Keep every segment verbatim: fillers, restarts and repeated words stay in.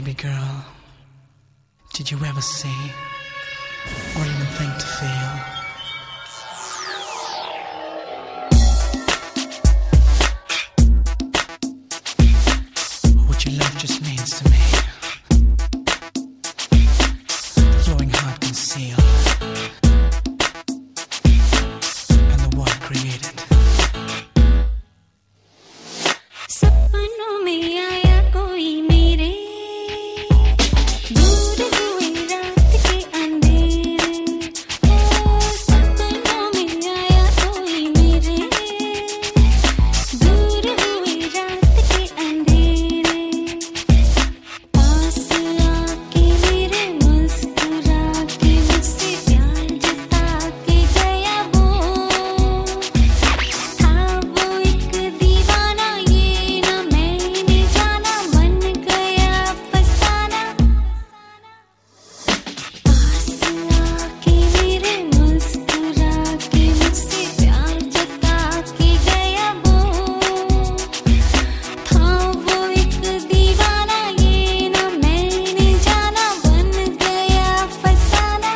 Baby girl, did you ever see or even think to feel what your love just means to me? The flowing heart concealed and the one created. सपनों में आया कोई मेरे, दूर हुए रात के अंधेरे। ओ सपनों में आया कोई मेरे, दूर हुए रात के अंधेरे। पास आके मेरे मुस्कुरा के मुझसे प्यार जता के गया वो, था वो एक दीवाना ये ना मैंने जाना, बन गया फसाना। पास आके मेरे मुस्कुरा के मुझसे प्यार जता के गया वो, था वो एक दीवाना ये ना मैंने जाना, बन गया फसाना।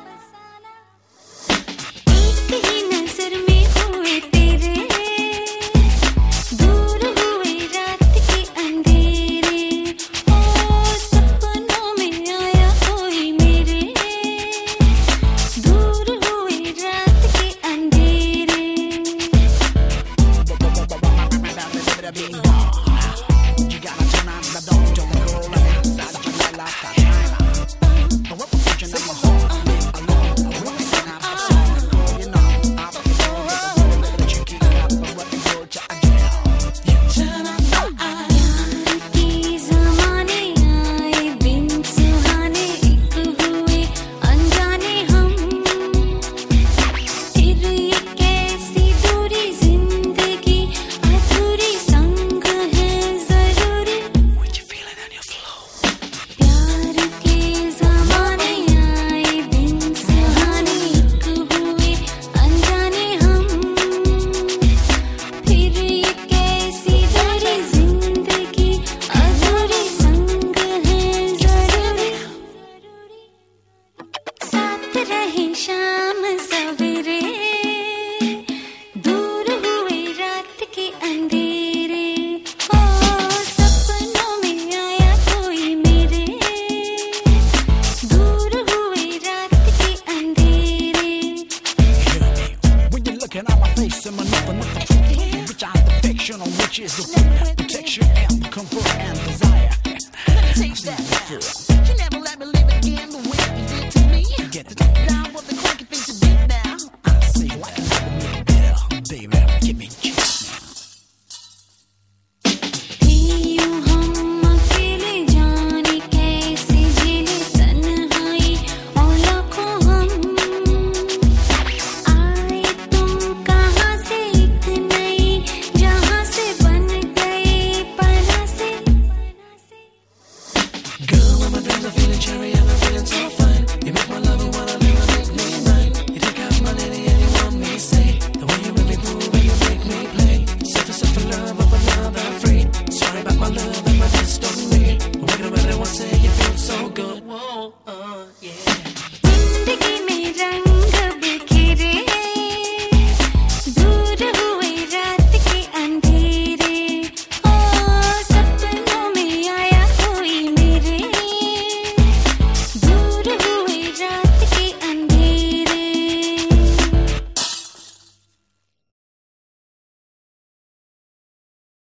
एक ही नजर में हुए तेरे, दूर हुए रात के अंधेरे। ओ सपनों में आया कोई मेरे, दूर हुए रात के अंधेरे। के ज़माने आए दिन सुहाने, एक हुए अनजाने हम, फिर ये कैसी दूरी जिंदगी अधूरी, संग है जरूरी। प्यार के ज़माने आए दिन सुहाने, एक हुए अनजाने हम, फिर ये कैसी दूरी जिंदगी अधूरी, संग है जरूरी। साथ रहे शाम सवेरे, दूर हुए रात के अंधेरे। ओ सपनों में आया कोई मेरे, दूर हुए रात के अंधेरे। When you're looking at my face and my nothing but the truth, which I'm the fiction on which is the root, protection and the comfort and desire. Take that.